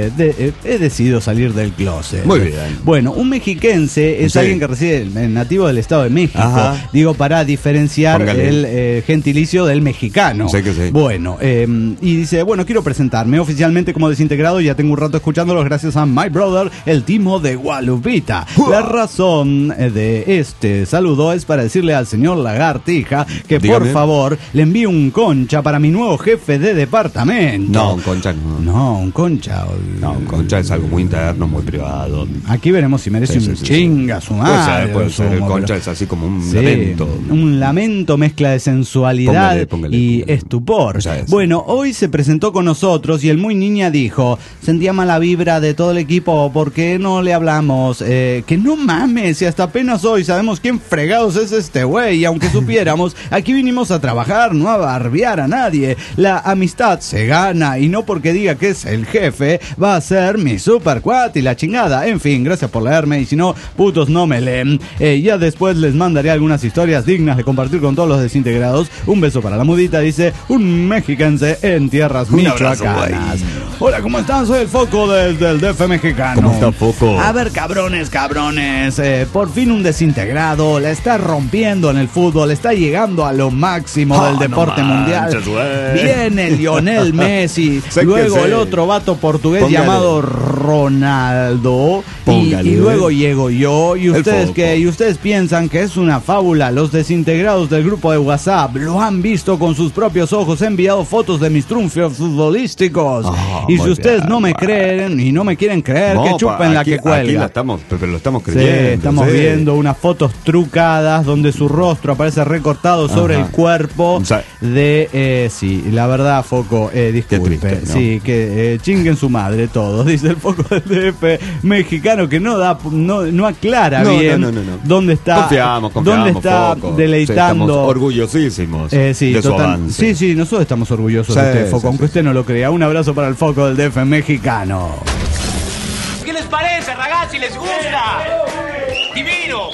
he decidido salir del closet. Muy bien. Bueno, un mexiquense es alguien que reside nativo del Estado de México. Digo, para diferenciar el gentilicio del mexicano. Bueno, y dice, bueno, quiero presentarme oficialmente como desintegrado. Ya tengo un rato escuchándolos gracias a my brother, el Timo de Gualupita. La razón de este saludo es para decirle al señor Lagartija que por favor le envíe un concha para mi nuevo jefe de departamento. No, un concha no. No, un concha. No, un concha es algo muy interno, muy privado. Aquí veremos si merece un chinga su madre. Puede ser. El concha es así como un lamento. Un lamento, mezcla de sensualidad y estupor. Bueno, hoy se presentó con nosotros y el muy niña dijo, sentía mala vibra de todo el equipo, ¿por qué no le hablamos? Que no mames, si hasta apenas hoy sabemos quién fregados es este güey, y aunque supiéramos, aquí vinimos a trabajar, no a barbear a nadie. La amistad se gana y no porque diga que es el jefe, va a ser mi super cuate y la chingada. En fin, gracias por leerme y si no, putos no me leen. Ya después les mandaré algunas historias dignas de compartir con todos los desintegrados. Un beso para la mudita, dice un mexiquense en tierras michoacanas. Hola, ¿cómo están? Soy el Foco desde el DF mexicano. ¿Cómo está, Foco? A ver, cabrones, por fin un desintegrado la está rompiendo en el fútbol, está llegando a lo máximo del deporte mundial. Viene Lionel Messi, luego el otro vato portugués llamado Ronaldo y luego llego yo y ustedes piensan que es una fábula. Los desintegrados del grupo de WhatsApp lo han visto con sus propios ojos. He enviado fotos de mis triunfos futbolísticos y si ustedes no me creen y no me quieren creer, que chupen la que cuelga. Pero lo estamos creyendo. Sí, estamos viendo unas fotos trucadas donde su rostro aparece recortado sobre el cuerpo de... sí, la verdad, Foco, disculpe. Triste, ¿no? Sí, que chinguen su madre todos, dice el Foco del DF mexicano, que no aclara bien dónde está. Confiamos, dónde está Foco. deleitando. Sí, estamos orgullosísimos de su avance. Sí, nosotros estamos orgullosos de usted, Foco, aunque usted no lo crea. Un abrazo para el Foco del DF mexicano. ¿Qué les parece, ragazzi? ¿Les gusta? ¡Divino!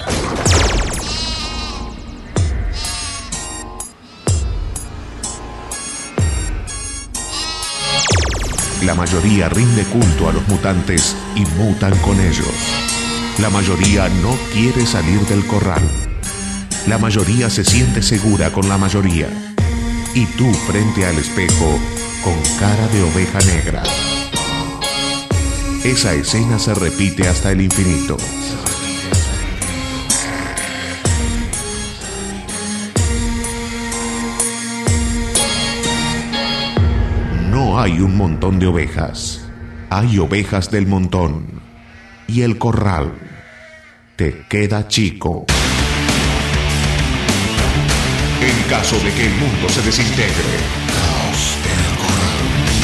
La mayoría rinde culto a los mutantes y mutan con ellos. La mayoría no quiere salir del corral. La mayoría se siente segura con la mayoría. Y tú frente al espejo con cara de oveja negra. Esa escena se repite hasta el infinito. No hay un montón de ovejas. Hay ovejas del montón. Y el corral te queda chico. En caso de que el mundo se desintegre. Caos en el corral.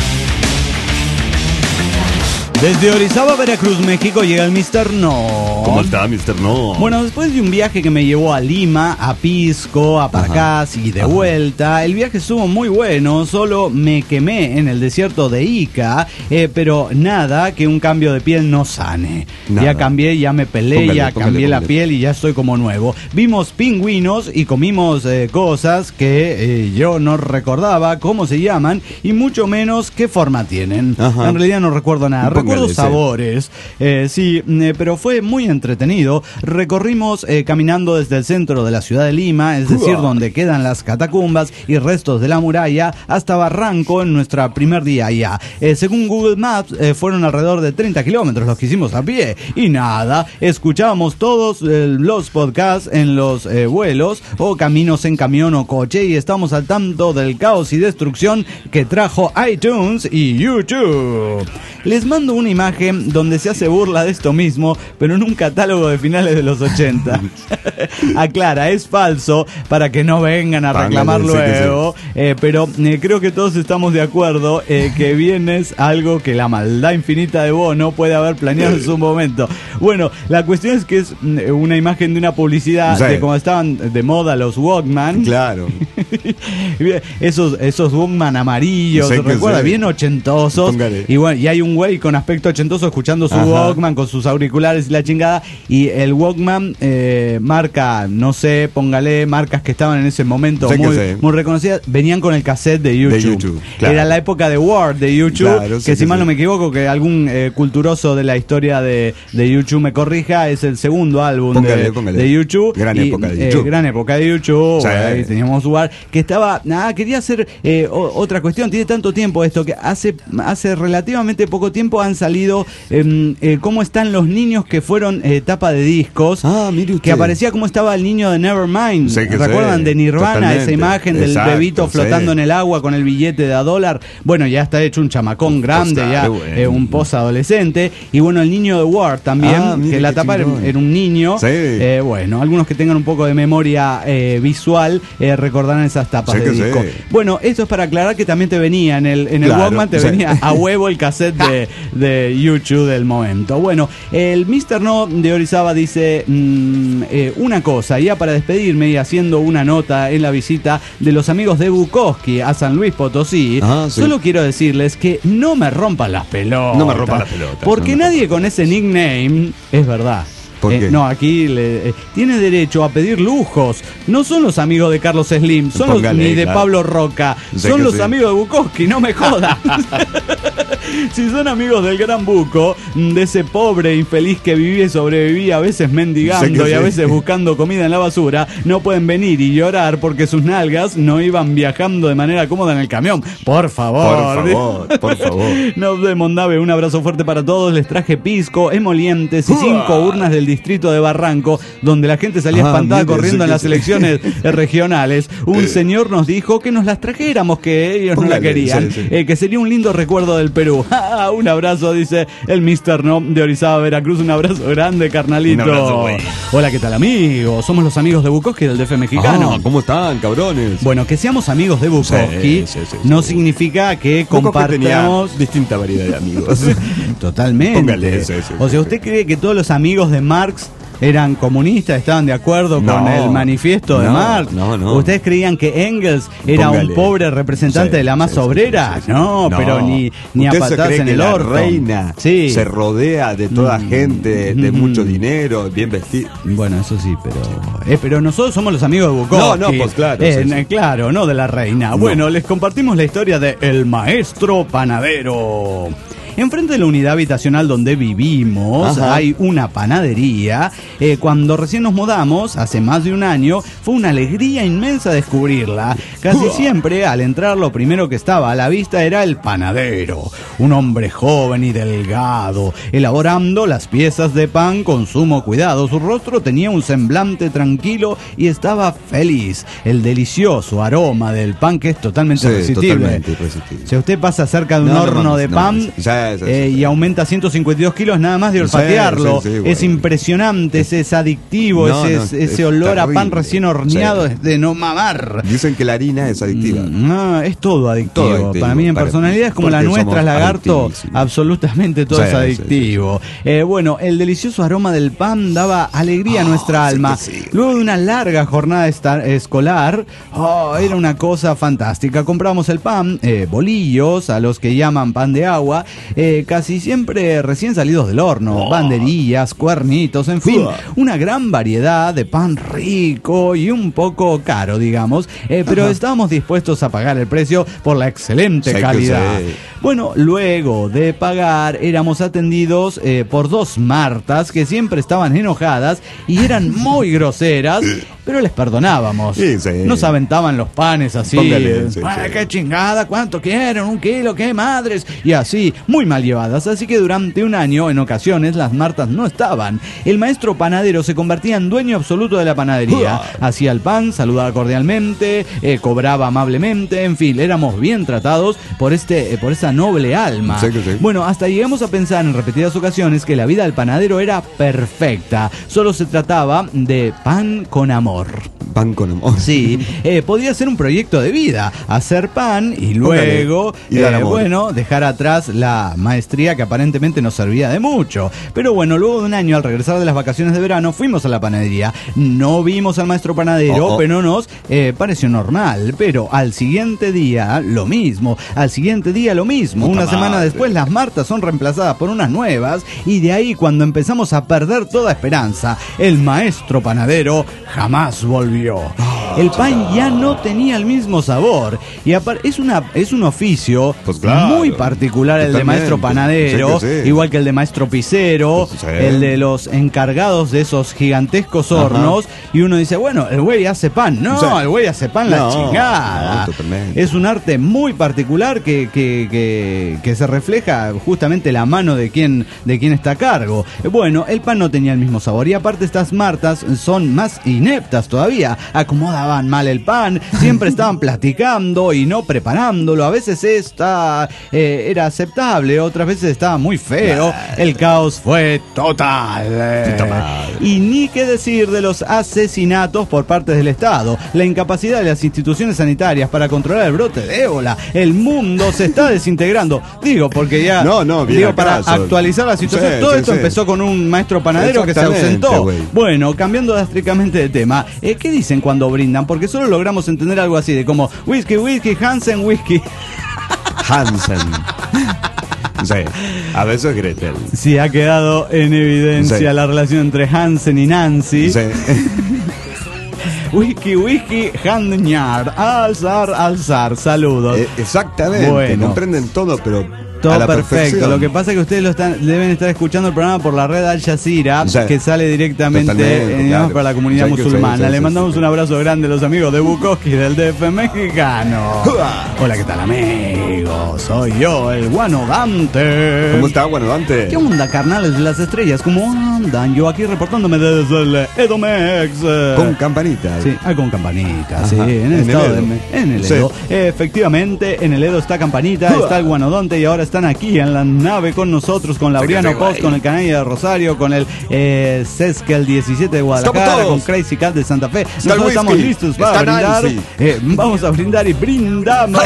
Desde Orizaba, Veracruz, México, llega el Mr. No. ¿Cómo está, Mr. No? Bueno, después de un viaje que me llevó a Lima, a Pisco, a Paracas y de vuelta, el viaje estuvo muy bueno, solo me quemé en el desierto de Ica, pero nada que un cambio de piel no sane. Nada. Ya cambié, ya me pelé, cambié la piel y ya estoy como nuevo. Vimos pingüinos y comimos cosas que yo no recordaba cómo se llaman y mucho menos qué forma tienen. En realidad no recuerdo nada. Recuerdo sabores, sí, pero fue muy entretenido. Recorrimos caminando desde el centro de la ciudad de Lima, es decir, donde quedan las catacumbas y restos de la muralla, hasta Barranco en nuestro primer día allá. Según Google Maps, fueron alrededor de 30 kilómetros los que hicimos a pie. Y nada, escuchábamos todos los podcasts en los vuelos o caminos en camión o coche y estamos al tanto del caos y destrucción que trajo iTunes y YouTube. Les mando una imagen donde se hace burla de esto mismo, pero en un catálogo de finales de los 80. Aclara, es falso para que no vengan a reclamar luego, pero creo que todos estamos de acuerdo que bien es algo que la maldad infinita de Bono puede haber planeado en su momento. Bueno, la cuestión es que es una imagen de una publicidad de cuando estaban de moda los Walkman. Claro. Esos Walkman amarillos, recuerda, bien ochentosos. Y bueno, y hay un güey con aspecto ochentoso escuchando su Walkman con sus auriculares y la chingada, y el Walkman marca, no sé, póngale marcas que estaban en ese momento muy reconocidas, venían con el cassette de YouTube. Claro. Era la época de Word de YouTube, que si mal no me equivoco, que algún culturoso de la historia de YouTube me corrija, es el segundo álbum de YouTube. Gran época de YouTube. Gran época de YouTube. Ahí teníamos lugar que estaba, quería hacer otra cuestión. Tiene tanto tiempo esto que hace relativamente poco tiempo han salido cómo están los niños que fueron tapa de discos, que aparecía cómo estaba el niño de Nevermind. ¿Recuerdan de Nirvana? Totalmente. Esa imagen del bebito flotando en el agua con el billete de $1. Bueno, ya está hecho un chamacón grande, un posadolescente. Y bueno, el niño de Ward también, que la tapa era un niño. Bueno, algunos que tengan un poco de memoria visual recordarán esas tapas de disco. Bueno, esto es para aclarar que también te venía en el Walkman, te venía a huevo el cassette de YouTube del momento. Bueno, el Mr. No de Orizaba dice una cosa, ya para despedirme y haciendo una nota en la visita de los amigos de Bukowski a San Luis Potosí, solo quiero decirles que no me rompan las pelotas. No me rompan las pelotas. Porque nadie con ese nickname, es verdad. No, aquí tiene derecho a pedir lujos. No son los amigos de Carlos Slim, son ni de Pablo Roca, son los amigos de Bukowski, no me jodas. Si son amigos del Gran Buco, de ese pobre infeliz que vivía y sobrevivía, a veces mendigando y a veces buscando comida en la basura, no pueden venir y llorar porque sus nalgas no iban viajando de manera cómoda en el camión. Por favor. Por favor. Nos de Mondave, un abrazo fuerte para todos. Les traje pisco, emolientes y 5 urnas del distrito de Barranco, donde la gente salía espantada corriendo en las elecciones regionales. Un señor nos dijo que nos las trajéramos, que ellos no la querían, que sería un lindo recuerdo del Perú. Un abrazo, dice el Mr. No de Orizaba, Veracruz. Un abrazo grande, carnalito. Un abrazo, güey. Hola, ¿qué tal, amigos? Somos los amigos de Bukowski del DF mexicano. ¿Cómo están, cabrones? Bueno, que seamos amigos de Bukowski no significa que compartamos distinta variedad de amigos. Totalmente. Póngale, o sea, ¿usted cree que todos los amigos de Marx eran comunistas, estaban de acuerdo con el manifiesto de Marx? No. ¿Ustedes creían que Engels era un pobre representante de la masa obrera? No, pero ni a patadas en el orto. La reina se rodea de toda gente de mucho dinero, bien vestida. Bueno, eso sí, pero nosotros somos los amigos de Bukowski. No, pues claro. Claro, no de la reina. Bueno, les compartimos la historia de El Maestro Panadero. Enfrente de la unidad habitacional donde vivimos hay una panadería. Cuando recién nos mudamos, hace más de un año, fue una alegría inmensa descubrirla. Casi siempre, al entrar, lo primero que estaba a la vista era el panadero. Un hombre joven y delgado, elaborando las piezas de pan con sumo cuidado. Su rostro tenía un semblante tranquilo y estaba feliz. El delicioso aroma del pan, que es totalmente irresistible. Si usted pasa cerca de un horno de pan... y aumenta 152 kilos nada más de olfatearlo. Es impresionante, es adictivo, ese olor terrible. A pan recién horneado es de no mamar. Dicen que la harina es adictiva. Es todo adictivo. Para mí en personalidad es como la nuestra, lagarto, absolutamente todo es adictivo. Bueno, el delicioso aroma del pan daba alegría a nuestra alma. Luego de una larga jornada escolar, era una cosa fantástica. Compramos el pan, bolillos, a los que llaman pan de agua, casi siempre recién salidos del horno, banderillas, cuernitos, en fin, una gran variedad de pan rico y un poco caro, digamos, pero estábamos dispuestos a pagar el precio por la excelente calidad. Bueno, luego de pagar, éramos atendidos por 2 Martas que siempre estaban enojadas y eran muy groseras, pero les perdonábamos. Nos aventaban los panes así. ¡Qué chingada! ¿Cuánto quieren? ¿1 kilo? ¡Qué madres! Y así, muy mal llevadas. Así que durante un año, en ocasiones, las Martas no estaban. El maestro panadero se convertía en dueño absoluto de la panadería. Hacía el pan, saludaba cordialmente, cobraba amablemente, en fin, éramos bien tratados por esa noble alma. Bueno, hasta llegamos a pensar en repetidas ocasiones que la vida del panadero era perfecta. Solo se trataba de pan con amor. Pan con amor. Sí, podía ser un proyecto de vida, hacer pan y luego, dejar atrás la maestría que aparentemente nos servía de mucho. Pero bueno, luego de un año, al regresar de las vacaciones de verano, fuimos a la panadería. No vimos al maestro panadero, pero nos pareció normal. Pero al siguiente día, lo mismo. Una semana después, las Martas son reemplazadas por unas nuevas y de ahí cuando empezamos a perder toda esperanza. El maestro panadero jamás volvió. El pan ya no tenía el mismo sabor y es un oficio muy particular, el de maestro panadero, igual que el de maestro pizzero, el de los encargados de esos gigantescos hornos. Y uno dice, bueno, el güey hace pan. El güey hace pan la chingada. Es un arte muy particular que se refleja justamente la mano de quien está a cargo. Bueno, el pan no tenía el mismo sabor y aparte estas Martas son más ineptas todavía. Acomodaban mal el pan, siempre estaban platicando y no preparándolo. A veces era aceptable, otras veces estaba muy feo. El caos fue total. Y ni qué decir de los asesinatos por parte del Estado, la incapacidad de las instituciones sanitarias para controlar el brote de ébola. El mundo se está desintegrando. Porque ya para actualizar la situación, todo esto empezó con un maestro panadero que se ausentó. Bueno, cambiando drásticamente de tema, ¿qué dicen cuando brindan? Porque solo logramos entender algo así de como whisky, Hansen, whisky. Hansen. A veces Gretel. Sí, ha quedado en evidencia la relación entre Hansen y Nancy. Whisky, handñar, alzar, saludos. Exactamente, comprenden todo, pero Todo perfecto. Lo que pasa es que ustedes deben estar escuchando el programa por la red Al Jazeera, que sale directamente para la comunidad musulmana. Le mandamos un abrazo grande a los amigos de Bukowski del DF mexicano. Hola, ¿qué tal, amigos? Soy yo, el Guano Dante. ¿Cómo está, Guano Dante? ¿Qué onda, carnales de las estrellas? ¿Cómo andan? Yo aquí reportándome desde el Edomex. Con campanitas. Sí, con campanitas, sí. En el estado en el Edo. Efectivamente, en el Edo está Campanita, está el Guanodonte y ahora están aquí en la nave con nosotros, con Laureano Post, con el Canalla de Rosario, con el Seskel 17 de Guadalajara, con Crazy Cat de Santa Fe. Nosotros estamos listos para brindar. Vamos a brindar y brindamos.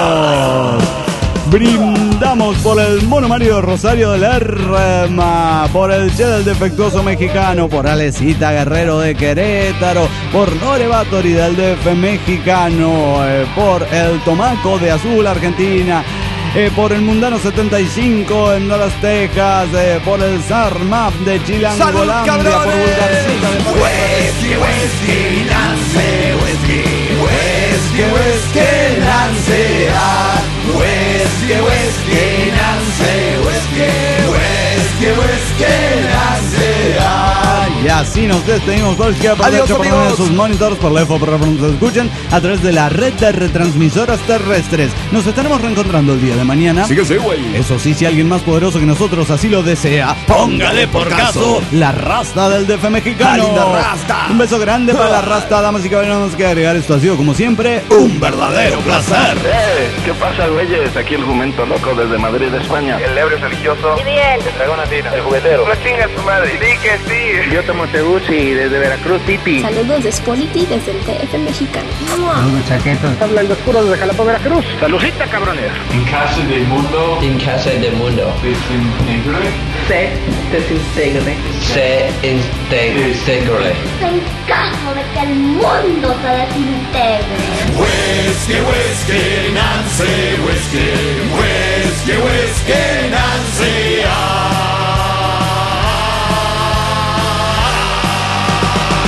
Brindamos por el Mono Mario de Rosario de Lerma, por el Che del Defectuoso Mexicano, por Alecita Guerrero de Querétaro, por Nore Batory del DF Mexicano, por el Tomaco de Azul Argentina, por el Mundano 75 en Dallas, Texas, por el Sarmap de Chilangolandia, por Vulgarcita de Whisky, whisky, lance, whisky, whisky, whisky, lance, whisky, whisky, lance, whisky, whisky, whisky, lance. Y así nos despedimos. Cualquier aprovecho por poner sus monitores por lejos para que nos escuchen a través de la red de retransmisoras terrestres. Nos estaremos reencontrando el día de mañana. Síguese, güey. Eso sí, si alguien más poderoso que nosotros así lo desea, póngale por caso la rasta del DF mexicano. ¡Linda rasta! Un beso grande para la rasta, damas y caballeros. No nos queda agregar. Esto ha sido, como siempre, un verdadero placer. ¿Qué pasa, güeyes? Aquí el jumento loco desde Madrid, España. El ebrio religioso. Y bien. El dragón latino. El juguetero. No chinga su madre. Sí que sí. Yo tomo Teguchi desde Veracruz City. Saludos de Spolity desde el DF mexicano. Saludos, chaquetos. Habla el oscuro desde Jalapa, Veracruz. Saludcita, cabrones. En casa del mundo. En casa del mundo. Desintegre. Se desintegre. Se desintegre. En caso de que el mundo se desintegre. Whisky, whisky, Nancy, whisky, whisky, whisky, Nancy.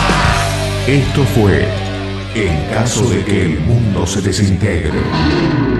Esto fue En caso de que el mundo se desintegre.